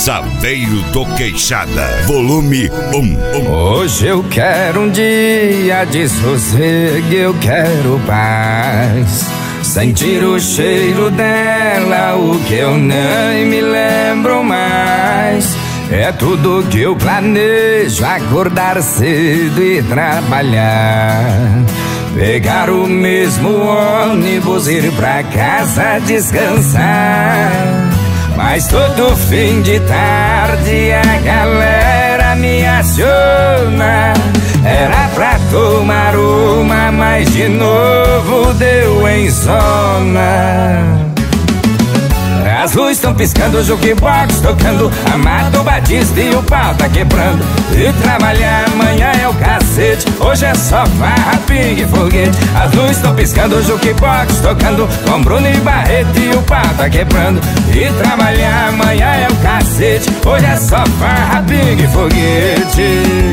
Chaveiro do Queixada, volume 1. Hoje eu quero um dia de sossego, eu quero paz. Sentir o cheiro dela, o que eu nem me lembro mais. É tudo que eu planejo, acordar cedo e trabalhar. Pegar o mesmo ônibus, ir pra casa descansar. Mas todo fim de tarde a galera me aciona. Era pra tomar uma, mas de novo deu em zona. As luzes estão piscando, o jukebox tocando, Amado Batista e o pau tá quebrando. E trabalhar amanhã é o cacete, hoje é só farra, pingue e foguete. As luzes estão piscando, o jukebox tocando, com Bruno e Barreto e o pau tá quebrando. E trabalhar amanhã é o cacete, hoje é só farra, pingue e foguete.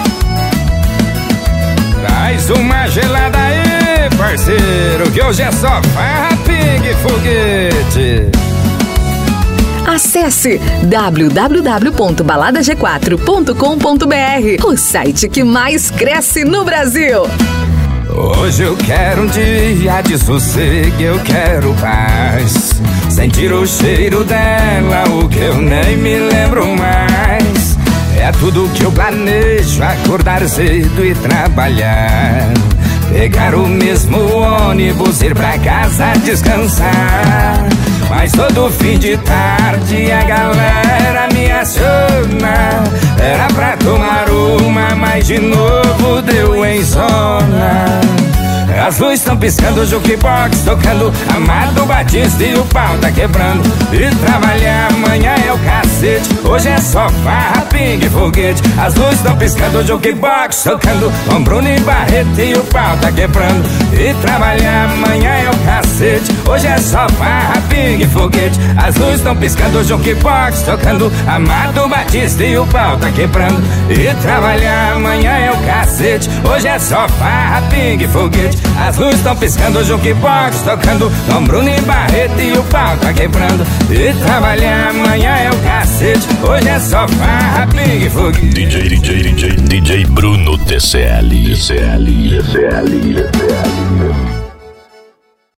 Traz uma gelada aí, parceiro, que hoje é só farra, pingue e foguete. Acesse www.baladag4.com.br, o site que mais cresce no Brasil. Hoje eu quero um dia de sossego, eu quero paz. Sentir o cheiro dela, o que eu nem me lembro mais. É tudo que eu planejo, acordar cedo e trabalhar. Pegar o mesmo ônibus, ir pra casa descansar. Mas todo fim de tarde a galera me aciona. Era pra tomar uma, mas de novo deu em zona. As luzes estão piscando, o jukebox tocando, Amado Batista e o pau tá quebrando. E trabalhar amanhã é o cacete, hoje é só farra, pingue e foguete. As luzes estão piscando, o jukebox tocando, com Bruno e Barreto e o pau tá quebrando. E trabalhar amanhã é o cacete, hoje é só farra, pingue e foguete. As luzes estão piscando, o jukebox tocando, Amado Batista e o pau tá quebrando. E trabalhar amanhã é o cacete, hoje é só farra, pingue e foguete. As luzes estão piscando, o jukebox tocando, com Bruno e Barreto e o pau tá quebrando. E trabalhar amanhã é o cacete, hoje é só farra, pingue e foguete. DJ Bruno TCL.